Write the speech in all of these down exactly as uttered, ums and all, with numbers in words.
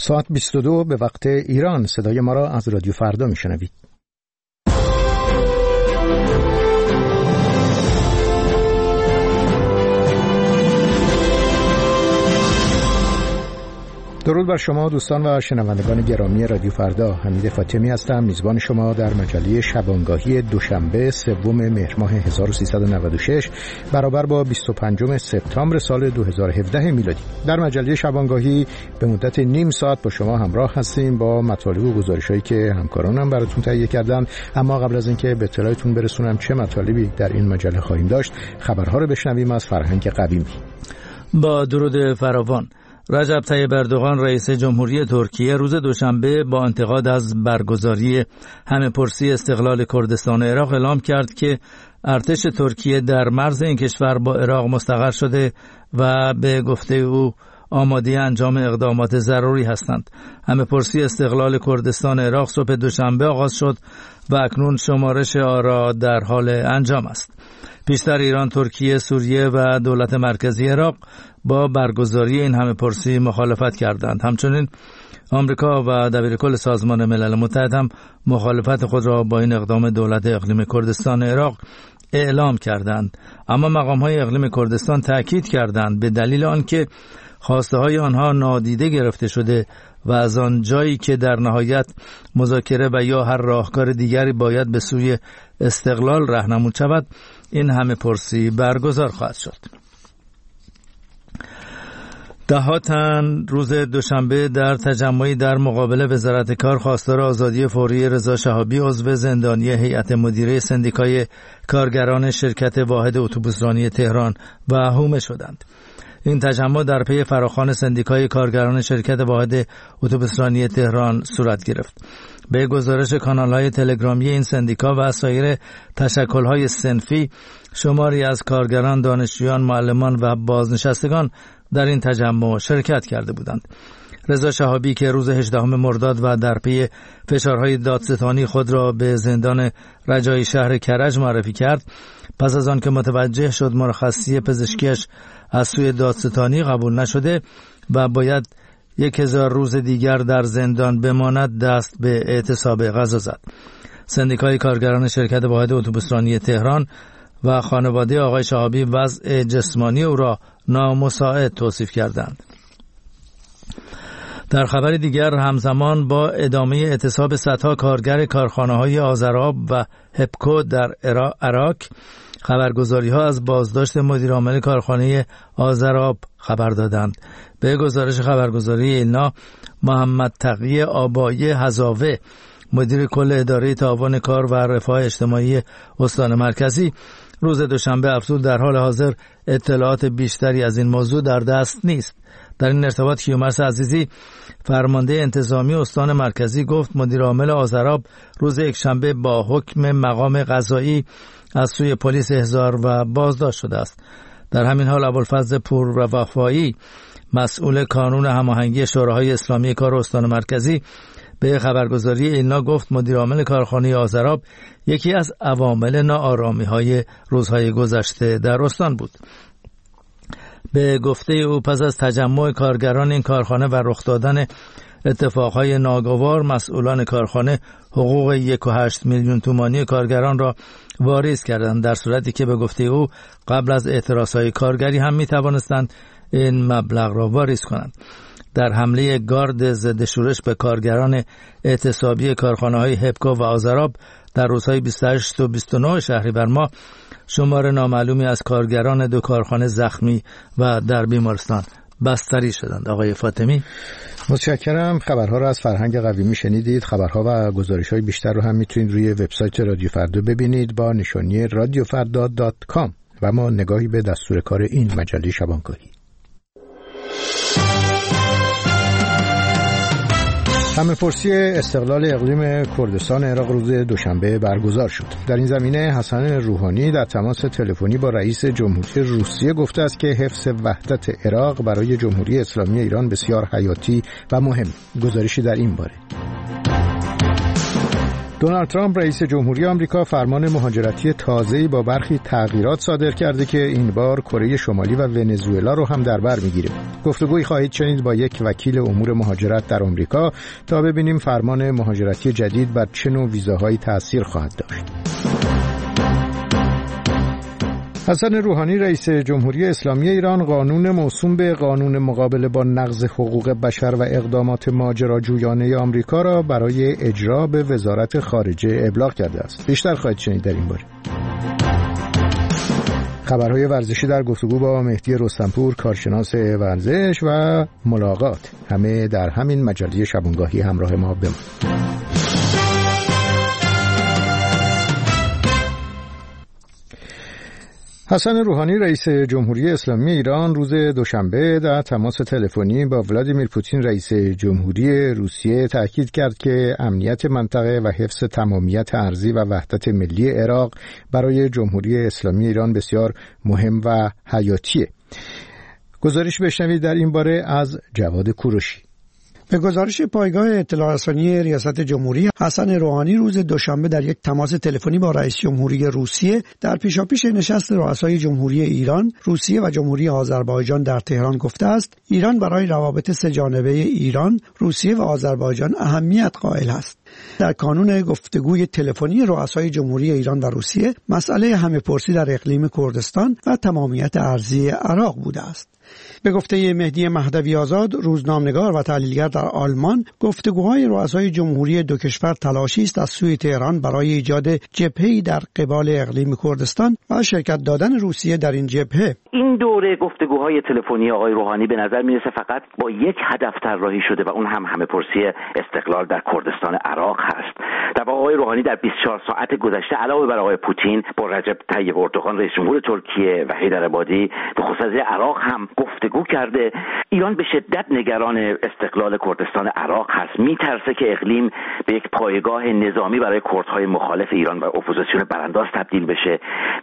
ساعت بیست و دو به وقت ایران. صدای ما را از رادیو فردا میشنوید. درود بر شما دوستان و شنوندگان گرامی رادیو فردا. حمید فاطمی هستم، میزبان شما در مجله شبانگاهی دوشنبه سوم مهر ماه هزار و سیصد و نود و شش برابر با بیست و پنجم سپتامبر سال دو هزار و هفده میلادی. در مجله شبانگاهی به مدت نیم ساعت با شما همراه هستیم با مطالب و گزارش‌هایی که همکارانم براتون تهیه کردن. اما قبل از اینکه به اطلاعتون برسونم چه مطالبی در این مجله خواهیم داشت، خبرها رو بشنویم از فرهنگ قویمی. با درود فراوان، رجب طیب اردوغان رئیس جمهوری ترکیه روز دوشنبه با انتقاد از برگزاری همه‌پرسی استقلال کردستان عراق اعلام کرد که ارتش ترکیه در مرز این کشور با عراق مستقر شده و به گفته او آماده انجام اقدامات ضروری هستند. همه‌پرسی استقلال کردستان عراق صبح دوشنبه آغاز شد و اکنون شمارش آرا در حال انجام است. پیشتر ایران، ترکیه، سوریه و دولت مرکزی عراق با برگزاری این همه‌پرسی مخالفت کردند. همچنین آمریکا و دبیرکل سازمان ملل متحد هم مخالفت خود را با این اقدام دولت اقلیم کردستان عراق اعلام کردند. اما مقام‌های اقلیم کردستان تأکید کردند به دلیل آنکه خواسته‌های آنها نادیده گرفته شده و از آن جایی که در نهایت مذاکره و یا هر راهکار دیگری باید به سوی استقلال راهنمود شود، این همه‌پرسی برگزار خواهد شد. ده ها تن روز دوشنبه در تجمعی در مقابل وزارت کار خواستار آزادی فوری رضا شهابی عضو زندانی هیئت مدیره سندیکای کارگران شرکت واحد اتوبوسرانی تهران و حومه شدند. این تجمع در پی فراخوان سندیکای کارگران شرکت واحد اتوبوسرانی تهران صورت گرفت. به گزارش کانال‌های تلگرامی این سندیکا و سایر تشکل‌های صنفی، شماری از کارگران، دانشجویان، معلمان و بازنشستگان در این تجمع شرکت کرده بودند. رضا شهابی که روز هجدهم مرداد و در پی فشارهای دادستانی خود را به زندان رجایی شهر کرج معرفی کرد، پس از آن که متوجه شد مرخصی پزشکیش از سوی دادستانی قبول نشده و باید یک هزار روز دیگر در زندان بماند، دست به اعتصاب غذا زد. سندیکای کارگران شرکت واحد اتوبوسرانی تهران و خانواده آقای شهابی وضع جسمانی او را نامساعد توصیف کردند. در خبر دیگر، همزمان با ادامه اعتصاب صدها کارگر کارخانه‌های آذرآب و هپکو در عراق، خبرگزاری‌ها از بازداشت مدیرعامل کارخانه آذرآب خبر دادند. به گزارش خبرگزاری ایلنا، محمد تقی آبایی هزاوه، مدیر کل اداره تعاون کار و رفاه اجتماعی استان مرکزی، روز دوشنبه افزود در حال حاضر اطلاعات بیشتری از این موضوع در دست نیست. در این ارتباط کیومرث عزیزی، فرمانده انتظامی استان مرکزی، گفت مدیر عامل آذرآب روز یکشنبه با حکم مقام قضایی از سوی پلیس احضار و بازداشت شده است. در همین حال ابوالفضل پور و وفایی، مسئول کانون هماهنگی شوراهای اسلامی کار استان مرکزی، به خبرگزاری ایلنا گفت مدیر عامل کارخانه آذرآب یکی از عوامل ناآرامی‌های روزهای گذشته در استان بود. به گفته او پس از تجمع کارگران این کارخانه و رخ دادن اتفاقهای ناگوار، مسئولان کارخانه حقوق یک و هشت میلیون تومانی کارگران را واریز کردند، در صورتی که به گفته او قبل از اعتراضهای کارگری هم می توانستند این مبلغ را واریز کنند. در حمله گارد ضد شورش به کارگران اعتصابی کارخانه‌های هپکو و آذرآب در روزهای بیست و هشت و بیست و نه شهریور ماه، شمار نامعلومی از کارگران دو کارخانه زخمی و در بیمارستان بستری شدند. آقای فاطمی، متشکرم. خبرها را از فرهنگ قویمی شنیدید. خبرها و گزارش‌های بیشتر رو هم میتونید روی وبسایت رادیو فردا ببینید با نشانی رادیو فردا دات کام. و ما نگاهی به دستور کار این مجله شبانگاهی. همه‌پرسی استقلال اقلیم کردستان عراق روز دوشنبه برگزار شد. در این زمینه حسن روحانی در تماس تلفنی با رئیس جمهوری روسیه گفته است که حفظ وحدت عراق برای جمهوری اسلامی ایران بسیار حیاتی و مهم. گزارشی در این باره. دونالد ترامپ رئیس جمهوری آمریکا فرمان مهاجرتی تازه‌ای با برخی تغییرات صادر کرده که این بار کره شمالی و ونزوئلا رو هم در بر میگیره. گفتگویی خواهید شنید با یک وکیل امور مهاجرت در آمریکا تا ببینیم فرمان مهاجرتی جدید بر چه نوع ویزاهایی تأثیر خواهد داشت. حسن روحانی رئیس جمهوری اسلامی ایران قانون موسوم به قانون مقابله با نقض حقوق بشر و اقدامات ماجراجویانه آمریکا را برای اجرا به وزارت خارجه ابلاغ کرده است. بیشتر خواهید شنید در این باره. خبرهای ورزشی در گفتگو با مهدی رستمپور کارشناس ورزش و ملاقات، همه در همین مجله شبانگاهی. همراه ما بمانید. حسن روحانی رئیس جمهوری اسلامی ایران روز دوشنبه در تماس تلفنی با ولادیمیر پوتین رئیس جمهوری روسیه تاکید کرد که امنیت منطقه و حفظ تمامیت ارضی و وحدت ملی عراق برای جمهوری اسلامی ایران بسیار مهم و حیاتیه. گزارش بشنوید در این باره از جواد کوروشی. به گزارش پایگاه اطلاع رسانی ریاست جمهوری، حسن روحانی روز دوشنبه در یک تماس تلفنی با رئیس جمهوری روسیه در پیشاپیش نشست رؤسای جمهوری ایران، روسیه و جمهوری آذربایجان در تهران گفته است ایران برای روابط سه‌جانبه ایران، روسیه و آذربایجان اهمیت قائل است. در کانون گفتگوی تلفنی رؤسای جمهوری ایران و روسیه، مسئله همه‌پرسی در اقلیم کردستان و تمامیت ارضی عراق بوده است. به گفته مهدی مهدوی آزاد، روزنامه‌نگار و تحلیلگر در آلمان، گفتگوهای رؤسای جمهوری دو کشور تلاشی است از سوی تهران برای ایجاد جبهه‌ای در قبال اقلیم کردستان و شرکت دادن روسیه در این جبهه. این دوره گفتگوهای تلفنی آقای روحانی به نظر میرسه فقط با یک هدف طراحی شده و اون هم همه‌پرسی استقلال در کردستان عراق هست. در واقع آقای روحانی در بیست و چهار ساعت گذشته علاوه بر آقای پوتین با رجب طیب اردوغان رئیس جمهور ترکیه و حیدر عبادی به خصوص عراق هم گفتگو کرده. ایران به شدت نگران استقلال کردستان عراق هست. میترسه که اقلیم به یک پایگاه نظامی برای کردهای مخالف ایران و اپوزیسیون برانداز تبدیل بشه.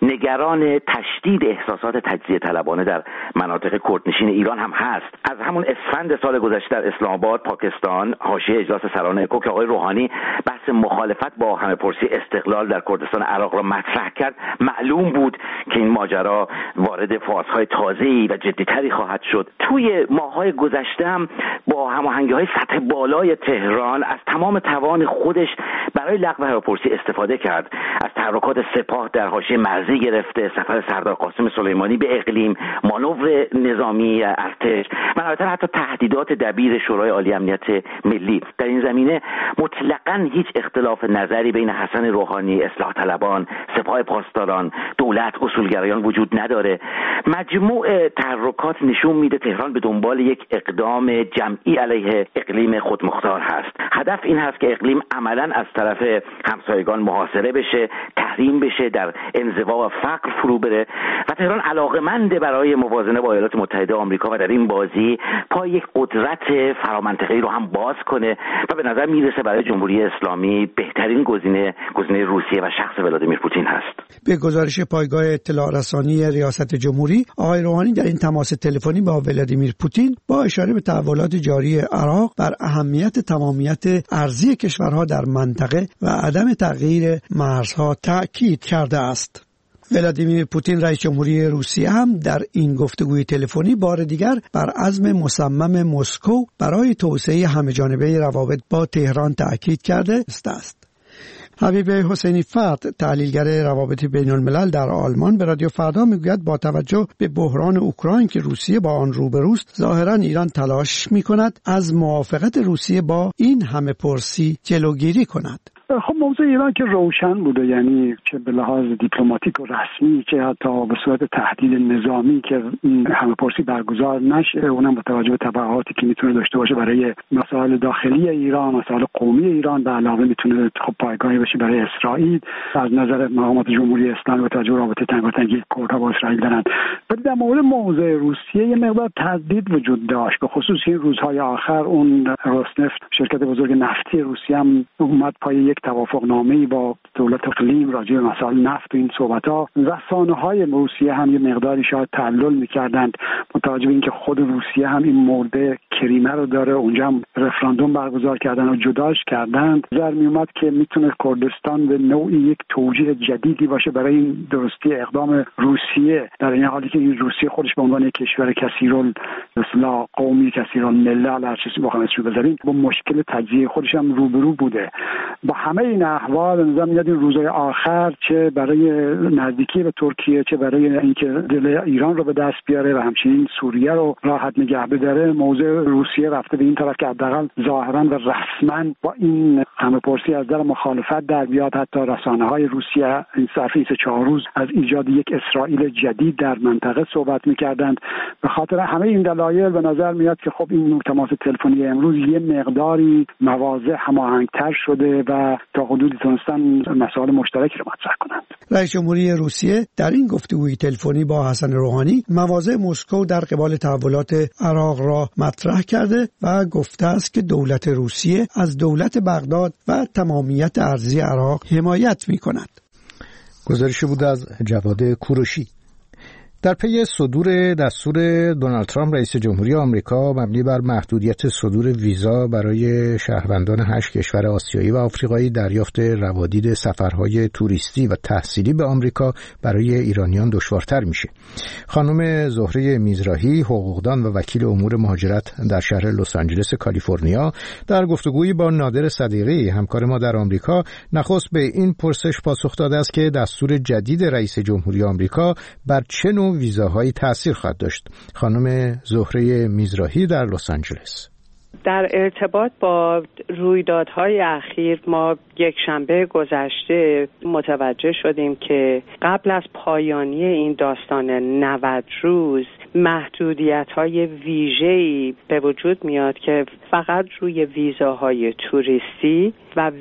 نگران تشدید احساسات تجزیه طلبانه در مناطق کردنشین ایران هم هست. از همون اسفند سال گذشته در اسلام آباد، پاکستان، حاشیه اجلاس سران اکو که آقای روحانی بحث مخالفت با همه‌پرسی استقلال در کردستان عراق را مطرح کرد، معلوم بود که این ماجرا وارد فازهای تازه‌ای و جدی‌تری خواهد شد. توی ماه‌های گذشته هم با هماهنگی‌های سطح بالای تهران از تمام توان خودش برای لغو همه‌پرسی استفاده کرد. از تحرکات سپاه در حاشیه مرزی گرفته، سفر سردار قاسم سلیمانی به اقلیم، مانور نظامی ارتش و البته حتی تهدیدات دبیر شورای عالی امنیت ملی. در این زمینه مطلقاً هیچ اختلاف نظری بین حسن روحانی، اصلاح طلبان، سپاه پاسداران، دولت، اصولگرایان وجود نداره. مجموع تحرکات نشون میده تهران به دنبال یک اقدام جمعی علیه اقلیم خودمختار هست. هدف این هست که اقلیم عملاً از طرف همسایگان محاصره بشه، تحریم بشه، در انزوا و فقر فرو بره و تهران علاقه‌مند برای موازنه با ایالات متحده آمریکا و در این بازی پای یک قدرت فرامنطقه‌ای رو هم باز کنه و به نظر میرسه برای جمهوری اسلامی بهترین گزینه گزینه روسیه و شخص ولادیمیر پوتین هست. به گزارش پایگاه اطلاع رسانی ریاست جمهوری، آقای روحانی در این تماس تلفنی با ولادیمیر پوتین با اشاره به تحولات جاری عراق بر اهمیت تمامیت ارضی کشورها در منطقه و عدم تغییر مرزها تأکید کرده است. ولادیمیر پوتین رئیس جمهوری روسیه هم در این گفتگوی تلفنی بار دیگر بر عزم مصمم مسکو برای توسعه همه‌جانبه روابط با تهران تأکید کرده است. حبیب حسینی فرد، تحلیلگر روابط بین الملل در آلمان، به رادیو فردا میگوید با توجه به بحران اوکراین که روسیه با آن روبروست، ظاهرا ایران تلاش میکند از موافقت روسیه با این همه‌پرسی جلوگیری کند. خب موضوع ایران که روشن بوده، یعنی چه به لحاظ دیپلماتیک و رسمی چه حتی به صورت تهدید نظامی که همه‌پرسی برگزار نشه، اونم با توجه به تبعاتی که میتونه داشته باشه برای مسائل داخلی ایران، مسائل قومی ایران، به علاوه میتونه خب پایگاهی بشه برای اسرائیل از نظر مقامات جمهوری اسلامی با توجه به رابطه تنگاتنگی کردها با اسرائیل دارن. ولی در مورد موضوع روسیه یه مقدار تردید وجود داشت، به خصوص این روزهای آخر اون روسنفت، شرکت بزرگ نفتی روسیه هم اومد پای یک توافقنامه‌ای با دولت اقلیم راجع به مسائل نفت و این صحبت‌ها، رسانه‌های روسیه هم یه مقداری شاید تعلل می‌کردند متوجه به اینکه خود روسیه هم این مورد کریمه رو داره، اونجا هم رفراندوم برگزار کردن و جداش کردند. نظر میومد که میتونه کردستان به نوعی یک توجیه جدیدی باشه برای این درستی اقدام روسیه، در این حالی که این روسیه خودش به عنوان یک کشور کثیرال اصلاح قومی، کثیرال ملل، هر چیزی بخوام اسمش بذاریم، با مشکل تجزیه خودش هم روبرو بوده. با همه این احوال نظر میاد این روزهای آخر چه برای نزدیکی به ترکیه، چه برای اینکه دل ایران رو به دست بیاره و همچنین سوریه رو راحت نگه بداره، موضع روسیه رفته به این طرف که حداقل ظاهرا و رسما با این همه پرسی از در مخالفت در بیاد. حتی رسانه‌های روسیه این صفحه سه چهار روز از ایجاد یک اسرائیل جدید در منطقه صحبت می‌کردند. به خاطر همه این دلایل به نظر میاد که خب این تماس تلفنی امروز یه مقداری مواضع هماهنگ‌تر شده و تا حدودی تونستن مسائل مشترکی رو مطرح کنند. رئیس جمهوری روسیه در این گفتگوی تلفنی با حسن روحانی مواضع مسکو در قبال تحولات عراق را مطرح کرده و گفته است که دولت روسیه از دولت بغداد و تمامیت ارضی عراق حمایت می‌کند. گزارشی بود از جواد کوروشی. در پی صدور دستور دونالد ترامپ رئیس جمهوری آمریکا مبنی بر محدودیت صدور ویزا برای شهروندان هشت کشور آسیایی و آفریقایی، دریافت روادید سفرهای توریستی و تحصیلی به آمریکا برای ایرانیان دشوارتر میشه. خانم زهره میزراهی، حقوقدان و وکیل امور مهاجرت در شهر لس آنجلس کالیفرنیا، در گفتگویی با نادر صدیقی همکار ما در آمریکا نخست به این پرسش پاسخ داده است که دستور جدید رئیس جمهوری آمریکا بر چه نوع ویزاهایی تأثیر خواهد داشت. خانم زهره میزراهی در لس آنجلس: در ارتباط با رویدادهای اخیر ما یک شنبه گذشته متوجه شدیم که قبل از پایانی این داستان نود روز محدودیت‌های ویژه‌ای به وجود میاد که فقط روی ویزاهای توریستی و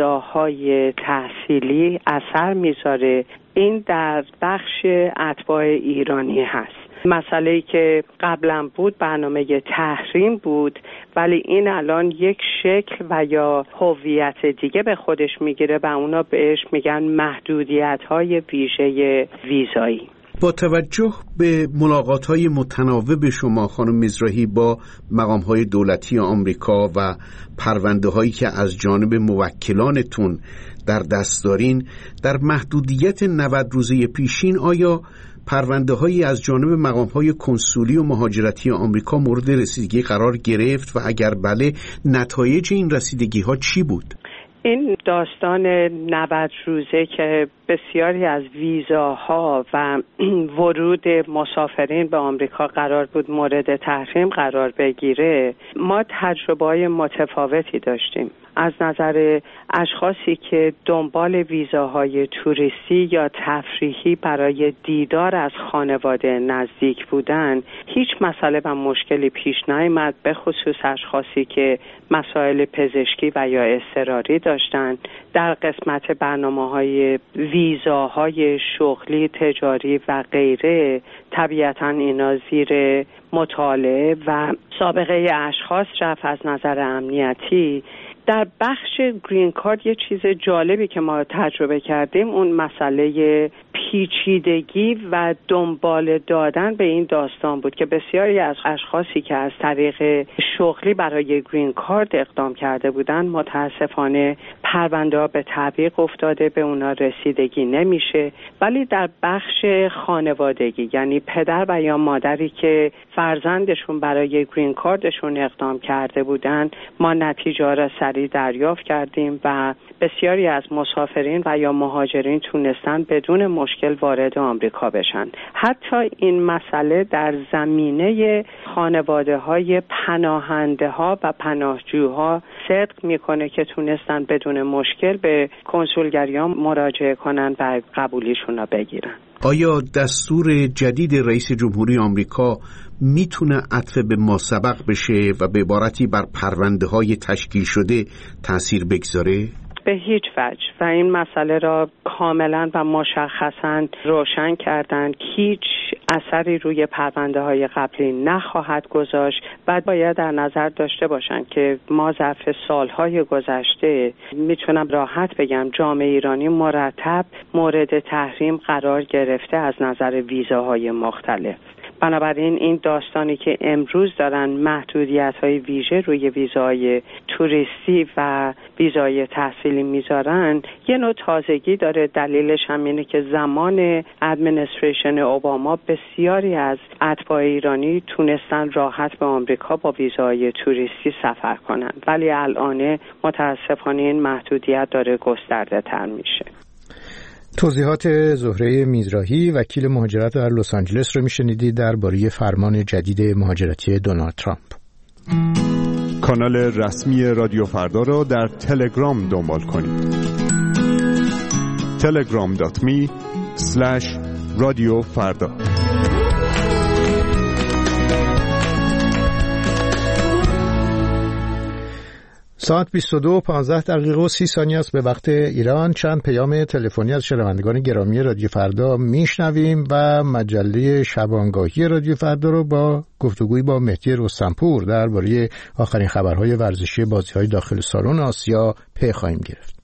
ویزاهای تحصیلی اثر میذاره. این در بخش اتباع ایرانی هست. مسئله‌ای که قبلا بود برنامه تحریم بود، ولی این الان یک شکل و یا هویت دیگه به خودش میگیره و اونا بهش میگن محدودیت‌های ویژه ویزایی. با توجه به ملاقات‌های متناوب شما خانم میزراهی با مقام‌های دولتی آمریکا و پرونده‌هایی که از جانب موکلانتون در دست دارین، در محدودیت نود روزه پیشین آیا پرونده‌هایی از جانب مقام‌های کنسولی و مهاجرتی آمریکا مورد رسیدگی قرار گرفت و اگر بله نتایج این رسیدگی‌ها چی بود؟ این داستان نود روزه که بسیاری از ویزاها و ورود مسافرین به آمریکا قرار بود مورد تحریم قرار بگیره، ما تجربه‌های متفاوتی داشتیم. از نظر اشخاصی که دنبال ویزاهای توریستی یا تفریحی برای دیدار از خانواده نزدیک بودن، هیچ مسئله و مشکلی پیش نیامد، به خصوص اشخاصی که مسائل پزشکی و یا اضطراری داشتند. در قسمت برنامه‌های ویزاهای شغلی، تجاری و غیره، طبیعتاً اینا زیر مطالعه و سابقه اشخاص رفت. از نظر امنیتی در بخش گرین کارت یه چیز جالبی که ما تجربه کردیم اون مسئله پیچیدگی و دنبال دادن به این داستان بود که بسیاری از اشخاصی که از طریق شغلی برای گرین کارت اقدام کرده بودن متاسفانه پرونده ها به تعویق افتاده، به اونا رسیدگی نمیشه. ولی در بخش خانوادگی، یعنی پدر و یا مادری که فرزندشون برای گرین کارتشون اقدام کرده بودن، ما نتیجه را سریع دریافت کردیم و بسیاری از مسافرین و یا مهاجرین تونستن بدون مشکل وارد آمریکا بشن. حتی این مسئله در زمینه خانواده های پناهنده ها و پناهجوها صدق میکنه که تونستن بدون مشکل به کنسولگری ها مراجعه کنن و قبولیشون رو بگیرن. آیا دستور جدید رئیس جمهوری آمریکا میتونه عطف به ما سبق بشه و به عبارتی بر پرونده های تشکیل شده تأثیر بگذاره؟ به هیچ وجه و این مسئله را کاملا و مشخصا روشن کردند. هیچ اثری روی پرونده های قبلی نخواهد گذاشت. بعد باید در نظر داشته باشند که ما ظرف سالهای گذشته میتونم راحت بگم جامعه ایرانی مرتب مورد تحریم قرار گرفته از نظر ویزاهای مختلف. بنابراین این داستانی که امروز دارن محدودیت‌های ویژه روی ویزای توریستی و ویزای تحصیلی میذارن یه نوع تازگی داره. دلیلش هم اینه که زمان ادمنستریشن اوباما بسیاری از اتباع ایرانی تونستن راحت به آمریکا با ویزای توریستی سفر کنن، ولی الان متاسفانه این محدودیت داره گسترده تر میشه. توضیحات زهره میزراهی وکیل مهاجرت در لس آنجلس رو میشنیدید درباره فرمان جدید مهاجرتی دونالد ترامپ. کانال رسمی رادیو فردا را در تلگرام دنبال کنید. تلگرام دات می اسلش رادیو فردا. ساعت بیست و دو و پانزده دقیقه و سی ثانیه است به وقت ایران. چند پیام تلفنی از شنوندگان گرامی رادیو فردا میشنویم و مجله شبانگاهی رادیو فردا رو با گفتگویی با مهدی رستمپور درباره آخرین خبرهای ورزشی بازی‌های داخل سالن آسیا پی خواهیم گرفت.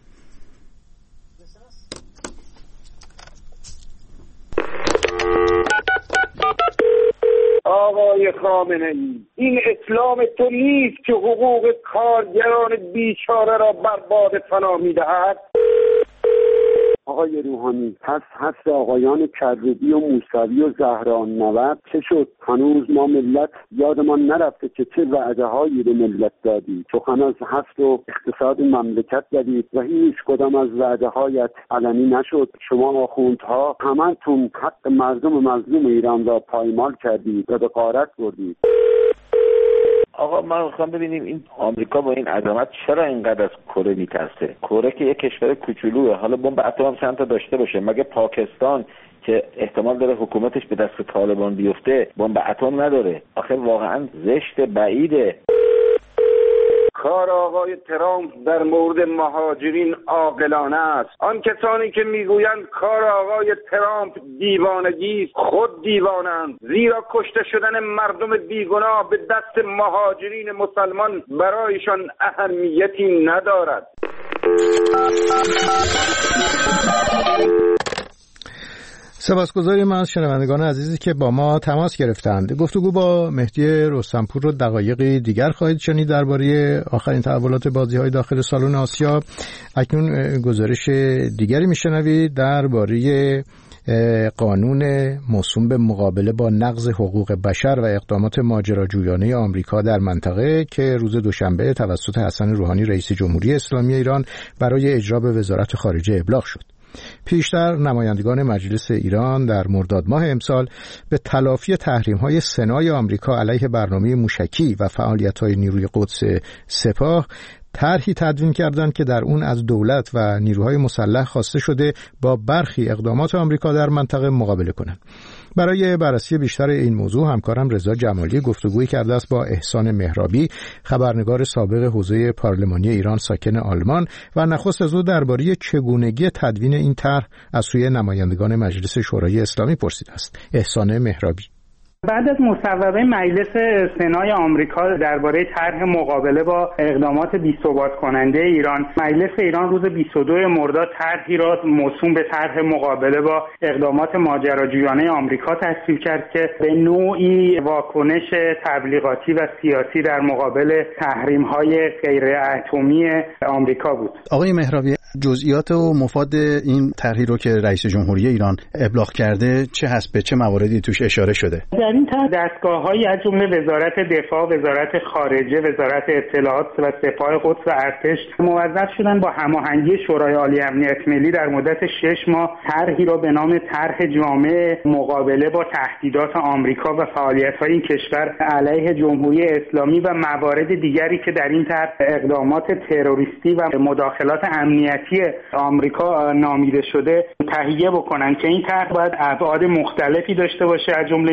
آقای خامنه‌ای، این اسلام تو نیست که حقوق کارگران بیچاره را برباد فنا می‌دهد. آقای روحانی، پس حس آقایان کروبی و موسوی و زهران نوبت چه شد؟ هنوز ما ملت یادمان نرفته که چه وعده‌هایی به ملت دادی. سخن از حفظ و اقتصاد مملکت زدید و هیچ کدام از وعده‌هایت علنی نشد. شما آخوندها همتون حق مردم مظلوم ایران را پایمال کردید و به غارت بردید. آقا من میخوام ببینیم این آمریکا با این عظمت چرا اینقدر از کره میترسه؟ کره که یک کشور کوچولوئه، حالا بمب اتم هم چند تا داشته باشه، مگه پاکستان که احتمال داره حکومتش به دست طالبان بیفته بمب اتم نداره؟ آخه واقعا زشت بعیده. کار آقای ترامپ در مورد مهاجرین عاقلانه است. آن کسانی که میگویند کار آقای ترامپ دیوانگی است خود دیوانند، زیرا کشته شدن مردم بیگناه به دست مهاجرین مسلمان برایشان اهمیتی ندارد. سپاسگزاریم از شنوندگان عزیزی که با ما تماس گرفتند. گفتگو با مهدی رستمپور رو دقایقی دیگر خواهید شنید درباره آخرین تحولات بازی‌های داخل سالن آسیا. اکنون گزارش دیگری میشنوید درباره قانون موسوم به مقابله با نقض حقوق بشر و اقدامات ماجراجویانه آمریکا در منطقه که روز دوشنبه توسط حسن روحانی رئیس جمهوری اسلامی ایران برای اجرا به وزارت خارجه ابلاغ شد. پیشتر نمایندگان مجلس ایران در مرداد ماه امسال به تلافی تحریم‌های سنای آمریکا علیه برنامه موشکی و فعالیت‌های نیروی قدس سپاه طرحی تدوین کردند که در اون از دولت و نیروهای مسلح خواسته شده با برخی اقدامات آمریکا در منطقه مقابله کنند. برای بررسی بیشتر این موضوع همکارم رضا جمالی گفتگویی کرده است با احسان مهرابی، خبرنگار سابق حوزه پارلمانی ایران ساکن آلمان، و نخست از او درباره چگونگی تدوین این طرح از سوی نمایندگان مجلس شورای اسلامی پرسیده است. احسان مهرابی: بعد از مصوبه مجلس سنای آمریکا درباره طرح مقابله با اقدامات بی‌ثبات کننده ایران، مجلس ایران روز بیست و دوم مرداد طرحی را موسوم به طرح مقابله با اقدامات ماجراجویانه آمریکا تصویب کرد که به نوعی واکنش تبلیغاتی و سیاسی در مقابل تحریم‌های غیر اتمی آمریکا بود. آقای مهرابی، جزئیات و مفاد این طرحی رو که رئیس جمهوری ایران ابلاغ کرده چه هست؟ به چه مواردی توش اشاره شده؟ در این طرح دستگاه‌هایی از جمله وزارت دفاع، وزارت خارجه، وزارت اطلاعات و سپاه قدس و ارتش موظف شدن با هماهنگی شورای عالی امنیت ملی در مدت شش ماه طرحی را به نام طرح جامع مقابله با تهدیدات آمریکا و فعالیت‌های این کشور علیه جمهوری اسلامی و موارد دیگری که در این طرح اقدامات تروریستی و مداخلات امنیتی آمریکا نامیده شده تهیه بکنن که این طرح باید ابعاد مختلفی داشته باشه، از جمله اینکه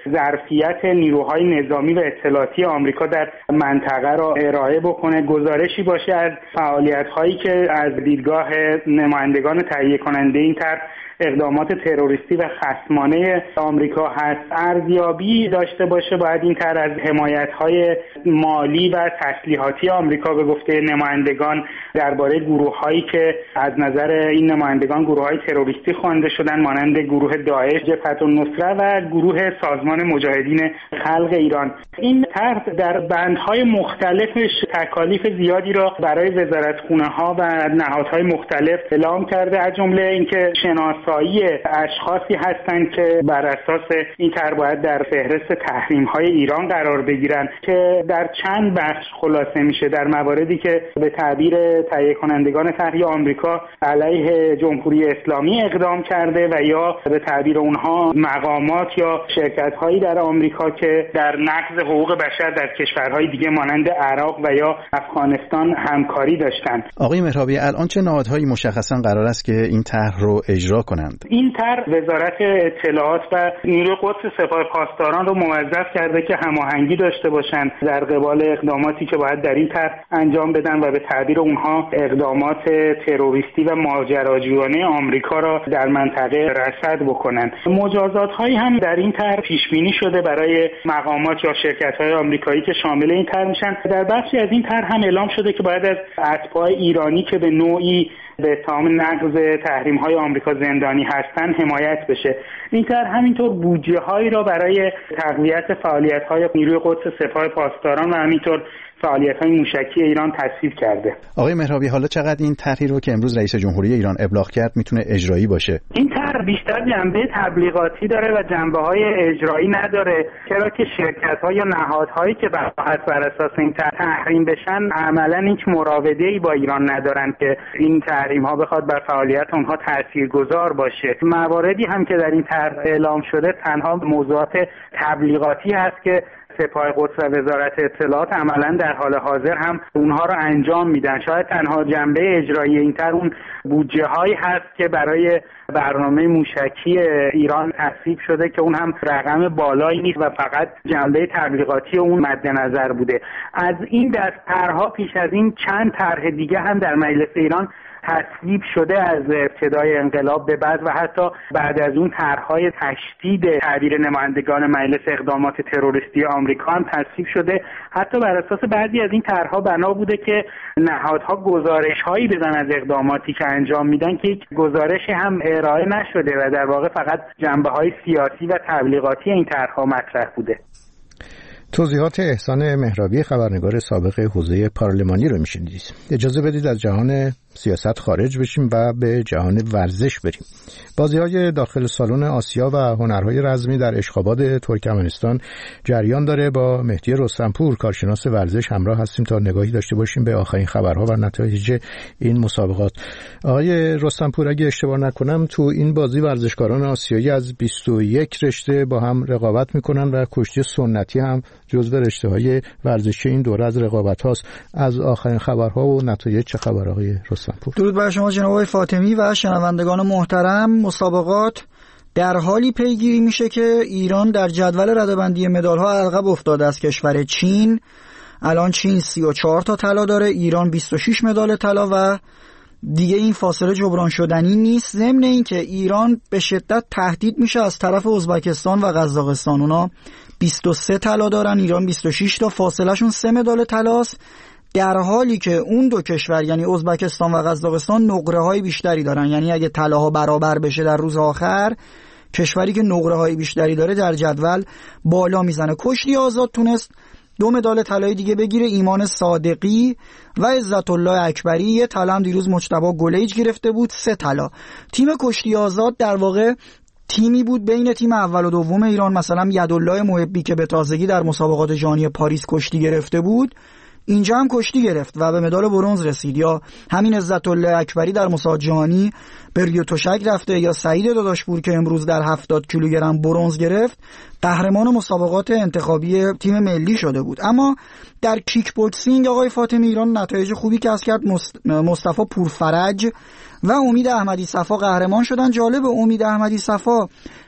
ظرفیت نیروهای نظامی و اطلاعاتی آمریکا در منطقه را ارائه بکنه، گزارشی باشه از فعالیت‌هایی که از دیدگاه نمایندگان تهیه کننده این طرح اقدامات تروریستی و خصمانه آمریکا هست، ارزیابی داشته باشه. باید این طرح از حمایت‌های مالی و تسلیحاتی آمریکا به گفته نمایندگان درباره گروه‌هایی که از نظر این نمایندگان گروه‌های تروریستی خوانده شدن، مانند گروه داعش، جبهة النصره و گروه سازمان مجاهدین خلق ایران. این طرح در بندهای مختلفش تکالیف زیادی را برای وزارتخونه‌ها و نهادهای مختلف اعلام کرده، از جمله اینکه شناسایی اشخاصی هستند که بر اساس این طرح باید در فهرست تحریم‌های ایران قرار بگیرن که در چند بخش خلاصه میشه. در مواردی که به تعبیر تهیه کنندگان طرح آمریکا علیه جمهوری اسلامی اقدام کرده و یا به تعبیر اونها مقامات یا شرکت‌هایی در آمریکا که در نقض حقوق بشر در کشورهای دیگه مانند عراق و یا افغانستان همکاری داشتند. آقای مهرابی، الان چه نهادهایی مشخصا قرار است که این طرح رو اجرا کنند؟ این طرح وزارت اطلاعات و نیروی قدس سپاه پاسداران رو موظف کرده که هماهنگی داشته باشند در قبال اقداماتی که باید در این طرح انجام بدن و به تعبیر اونها اقدامات تروریستی و ماجراجویانه آمریکا را در منطقه رصد بکنن. مجازات هایی هم در این طرح پیش بینی شده برای مقامات یا شرکت های آمریکایی که شامل این طرح میشن. در بخشی از این طرح هم اعلام شده که باید از اتباع ایرانی که به نوعی به اتهام نقض تحریم های آمریکا زندانی هستن حمایت بشه. این طرح همینطور بودجه هایی را برای تقویت فعالیت های نیروی قدس سپاه پاسداران و همینطور فعالیت‌های موشکی ایران تصویب کرده. آقای مهرابی، حالا چقدر این طرحی رو که امروز رئیس جمهوری ایران ابلاغ کرد میتونه اجرایی باشه؟ این طرح بیشتر جنبه تبلیغاتی داره و جنبه‌های اجرایی نداره، چرا که شرکت‌ها یا نهادهایی که بخواهد بر اساس این طرح تحریم بشن عملاً هیچ مراوده‌ای با ایران ندارن که این تحریم‌ها بخواد بر فعالیت اونها تاثیرگذار باشه. مواردی هم که در این طرح اعلام شده تنها موضوعات تبلیغاتی هست که سپاه قدس و وزارت اطلاعات عملا در حال حاضر هم اونها رو انجام میدن. شاید تنها جنبه اجرایی این طرح اون بودجه هایی هست که برای برنامه موشکی ایران تصویب شده که اون هم رقم بالایی نیست و فقط جنبه تبلیغاتی اون مد نظر بوده. از این دست طرحها پیش از این چند طرح دیگه هم در مجلس ایران تصویب شده از ابتدای انقلاب به بعد و حتی بعد از اون طرح‌های تشدید تعبیر نمایندگان مجلس اقدامات تروریستی آمریکا هم تصویب شده. حتی بر اساس بعضی از این طرح‌ها بنا بوده که نهادها گزارش‌هایی بدن از اقداماتی که انجام میدن که یک گزارشی هم ارائه نشده و در واقع فقط جنبه‌های سیاسی و تبلیغاتی این طرح‌ها مطرح بوده. توضیحات احسان مهرابی، خبرنگار سابق حوزه پارلمانی رو میشنیدید. اجازه بدید از جهان سیاست خارج بشیم و به جهان ورزش بریم. بازی‌های داخل سالن آسیا و هنرهای رزمی در اشخاباد ترکمنستان جریان داره. با مهدی رستمپور کارشناس ورزش همراه هستیم تا نگاهی داشته باشیم به آخرین خبرها و نتایج این مسابقات. آقای رستمپور، اگه اشتباه نکنم تو این بازی ورزشکاران آسیایی از بیست و یک رشته با هم رقابت میکنن و کشتی سنتی هم جزو رشته‌های ورزشی این دوره از رقابت هاست. از آخرین خبرها و نتایج چه خبر آقای رستمپور؟ درود بر شما جناب آقای فاطمی و شنوندگان محترم. مسابقات در حالی پیگیری میشه که ایران در جدول رده‌بندی مدال‌ها عقب افتاده از کشور چین. الان چین سی و چهار تا طلا داره، ایران بیست و شش مدال طلا و دیگه این فاصله جبران شدنی نیست. ضمن این که ایران به شدت تهدید میشه از طرف ازبکستان و قزاقستان. اونا بیست و سه طلا دارن، ایران بیست و شش تا، فاصله شون سه مدال طلاست، در حالی که اون دو کشور یعنی ازبکستان و قزاقستان نقره های بیشتری دارن. یعنی اگه طلاها برابر بشه در روز آخر، کشوری که نقره های بیشتری داره در جدول بالا میزنه. کشتی آزاد تونست دو مدال طلایی دیگه بگیره، ایمان صادقی و عزت الله اکبری. یه طلا هم دیروز مجتبی گلیج گرفته بود، سه طلا. تیم کشتی آزاد در واقع تیمی بود بین تیم اول و دوم ایران. مثلا یدالله محبی که به تازگی در مسابقات جهانی پاریس کشتی گرفته بود، اینجا هم کشتی گرفت و به مدال برنز رسید. یا همین عزت الله اکبری در مسابقات جهانی به ریو تشک رفته، یا سعید داداشپور که امروز در هفتاد کیلوگرم برنز گرفت، قهرمان مسابقات انتخابی تیم ملی شده بود. اما در کیک بوکسینگ آقای فاطمی ایران نتایج خوبی کسب کرد. مصطفی پورفرج و امید احمدی صفا قهرمان شدن. جالب، امید احمدی صفا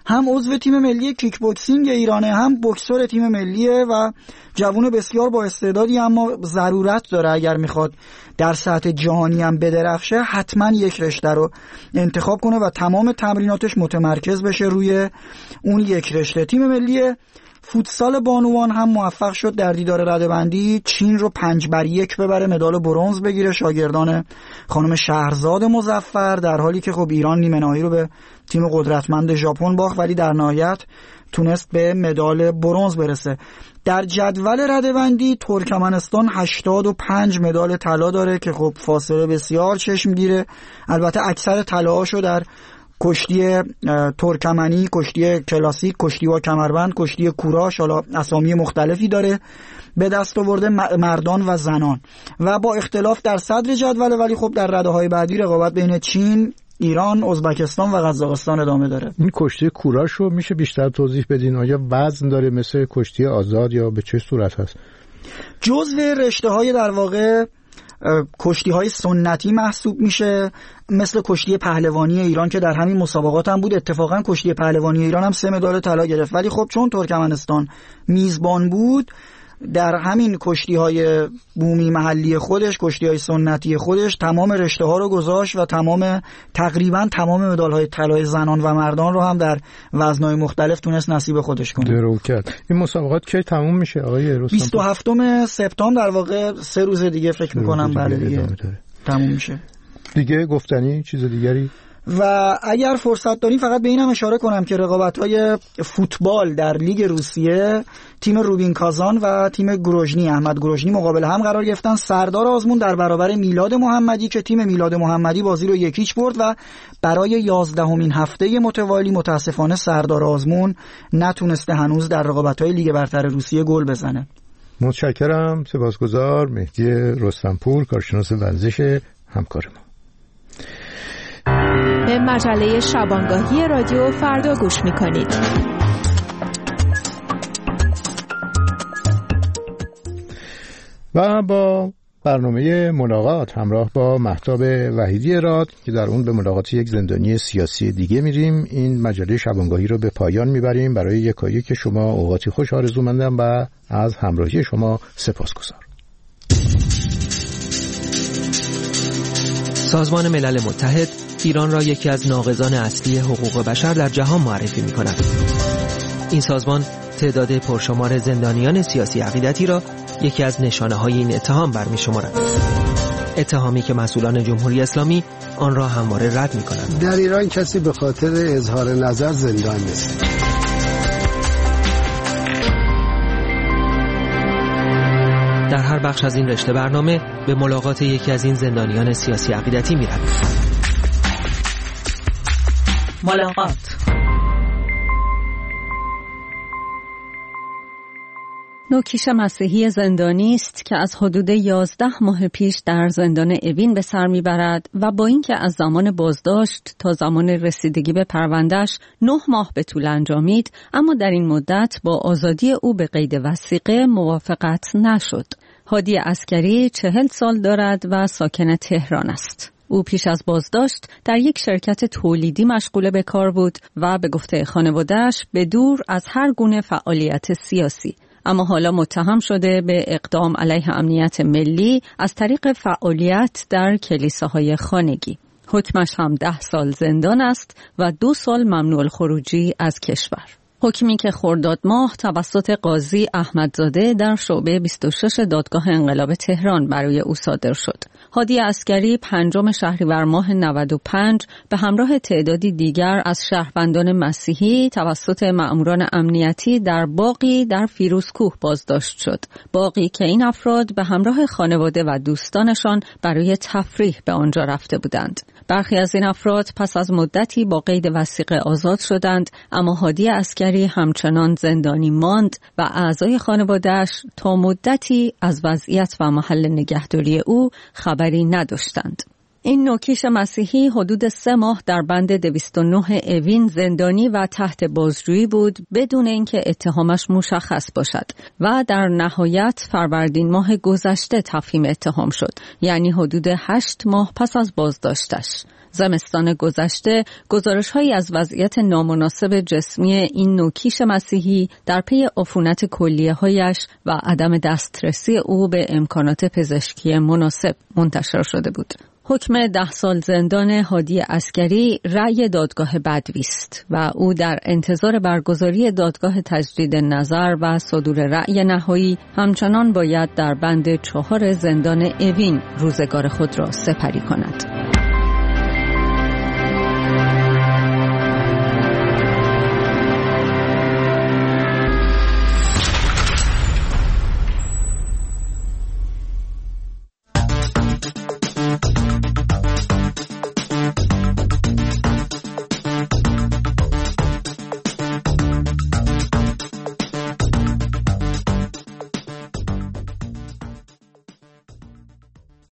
هم عضو تیم ملی کیک بوکسینگ ایرانه، هم بوکسور تیم ملیه و جوون بسیار با استعدادی، اما ضرورت داره اگر میخواد در سطح جهانی هم بدرخشه حتما یک رشته رو انتخاب کنه و تمام تمریناتش متمرکز بشه روی اون یک رشته. تیم ملی فوتسال بانوان هم موفق شد در دیدار رده‌بندی چین رو پنج بر یک ببره، مدال برنز بگیره، شاگردان خانم شهرزاد مظفر، در حالی که خب ایران نیمه نهایی رو به تیم قدرتمند ژاپن باخت ولی در نهایت تونست به مدال برنز برسه. در جدول رده‌بندی ترکمنستان هشتاد و پنج مدال طلا داره که خب فاصله بسیار چشمگیره. البته اکثر طلاهاشو در کشتی ترکمنی، کشتی کلاسیک، کشتی با کمربند، کشتی کوراش، حالا اسامی مختلفی داره به دست آورده، مردان و زنان، و با اختلاف در صدر جدول، ولی خب در رده‌های بعدی رقابت بین چین، ایران، ازبکستان و قزاقستان ادامه داره. این کشتی کوراش رو میشه بیشتر توضیح بدین؟ آیا وزن داره مثل کشتی آزاد یا به چه صورت هست؟ جزو رشته‌های در واقع کشتی های سنتی محسوب میشه، مثل کشتی پهلوانی ایران که در همین مسابقات هم بود. اتفاقا کشتی پهلوانی ایران هم سه مدال طلا گرفت، ولی خب چون ترکمنستان میزبان بود در همین کشتی های بومی محلی خودش، کشتی های سنتی خودش، تمام رشته ها رو گذاشت و تمام تقریبا تمام مدال های طلای زنان و مردان رو هم در وزن‌های مختلف تونست نصیب خودش کنه. درو کرد. این مسابقات کی تموم میشه آقای رستم؟ بیست و هفتم سپتامبر، در واقع سه روز دیگه فکر میکنم بله دیگه تموم میشه. دیگه گفتنی چیز دیگری؟ و اگر فرصت داریم فقط به اینم اشاره کنم که رقابت‌های فوتبال در لیگ روسیه، تیم روبین کازان و تیم گروژنی، احمد گروژنی مقابل هم قرار گرفتن. سردار آزمون در برابر میلاد محمدی که تیم میلاد محمدی بازی رو یکیچ برد و برای یازدهمین هفته متوالی متاسفانه سردار آزمون نتونسته هنوز در رقابت‌های لیگ برتر روسیه گل بزنه. متشکرم، سپاسگزار. مهدی رستمپور، کارشناس ورزش، همکار ما. به مجله شبانگاهی رادیو فردا گوش میکنید. و با برنامه ملاقات همراه با مهتاب وحیدی راد که در اون به ملاقات یک زندانی سیاسی دیگه میریم، این مجله شبانگاهی رو به پایان میبریم. برای یکایی که شما اوقاتی خوش آرزومندم و از همراهی شما سپاسگزار. سازمان ملل متحد ایران را یکی از ناقضان اصلی حقوق بشر در جهان معرفی می کند. این سازمان تعداد پرشمار زندانیان سیاسی عقیدتی را یکی از نشانه های این اتهام برمی شمارد. اتهامی که مسئولان جمهوری اسلامی آن را همواره رد می کنند. در ایران کسی به خاطر اظهار نظر زندان نیست. در هر بخش از این رشته برنامه به ملاقات یکی از این زندانیان سیاسی عقیدتی می رویم. ملاقات. نوکیش مسیحی زندانی است که از حدود یازده ماه پیش در زندان اوین به سر میبرد و با اینکه از زمان بازداشت تا زمان رسیدگی به پروندهش نه ماه به طول انجامید، اما در این مدت با آزادی او به قید وثیقه موافقت نشد. هادی عسکری چهل سال دارد و ساکن تهران است. او پیش از بازداشت در یک شرکت تولیدی مشغول به کار بود و به گفته خانواده‌اش به دور از هر گونه فعالیت سیاسی، اما حالا متهم شده به اقدام علیه امنیت ملی از طریق فعالیت در کلیساهای خانگی. حکمش هم ده سال زندان است و دو سال ممنوع الخروجی از کشور. حکمی که خرداد ماه توسط قاضی احمدزاده در شعبه بیست و شش دادگاه انقلاب تهران برای او صادر شد. هادی عسکری پنجم شهریور ماه نود و پنج به همراه تعدادی دیگر از شهروندان مسیحی توسط مأموران امنیتی در باغی در فیروزکوه بازداشت شد. باغی که این افراد به همراه خانواده و دوستانشان برای تفریح به آنجا رفته بودند. برخی از این افراد پس از مدتی با قید وثیقه آزاد شدند، اما هادی عسکری همچنان زندانی ماند و اعضای خانواده‌اش تا مدتی از وضعیت و محل نگهداری او خبری نداشتند. این نوکیش مسیحی حدود سه ماه در بند دویست و نه اوین زندانی و تحت بازجویی بود بدون اینکه اتهامش مشخص باشد و در نهایت فروردین ماه گذشته تفهیم اتهام شد، یعنی حدود هشت ماه پس از بازداشتش. زمستان گذشته گزارش‌هایی از وضعیت نامناسب جسمی این نوکیش مسیحی در پی عفونت کلیه‌هایش و عدم دسترسی او به امکانات پزشکی مناسب منتشر شده بود. حکم ده سال زندان هادی عسکری رأی دادگاه بدوی است و او در انتظار برگزاری دادگاه تجدید نظر و صدور رأی نهایی همچنان باید در بند چهار زندان اوین روزگار خود را سپری کند.